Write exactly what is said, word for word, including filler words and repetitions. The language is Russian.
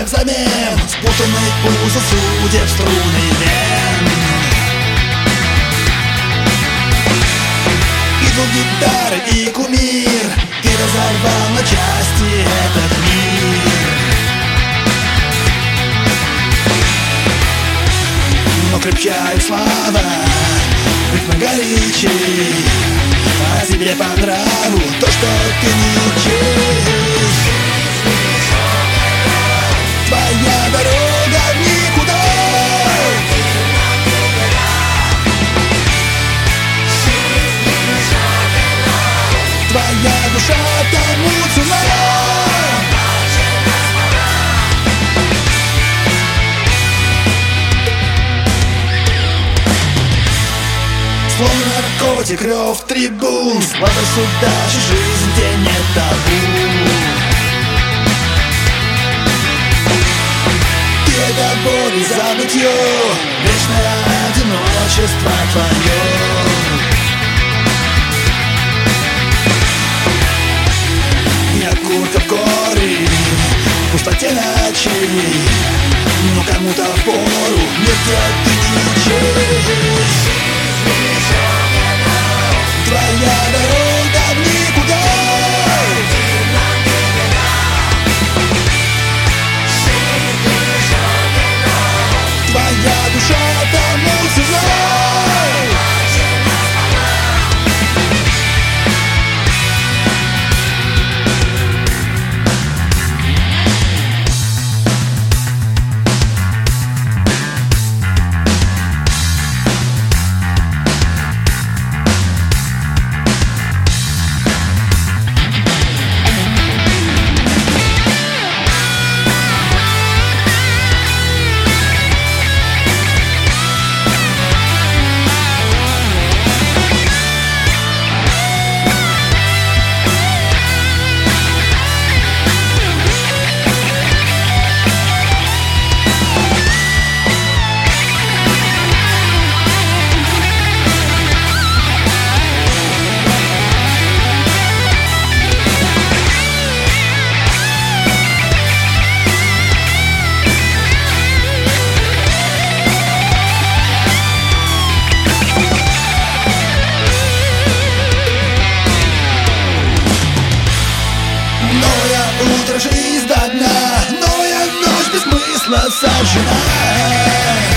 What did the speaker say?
взамен спутанный пульс судеб, струны вен. Идут гитары и кумир, ты разорвал на части этот мир. Но крепчают слова, ритм горячий, а тебе по нраву то, что ты не честь. Твоя дорога в никуда, твоя душа тому цена. Словно наркотик, рев трибун, слава суда, жизнь, где нет табу. Ты это боль и забытье, вечное одиночество твое. Я куртка в горе, в пустоте ночей, но кому-то впору, нет, где ты не честь. Твоя дорога в никуда, твоя душа тому цена. Утро, жизнь до дна, новая ночь без смысла сожжена.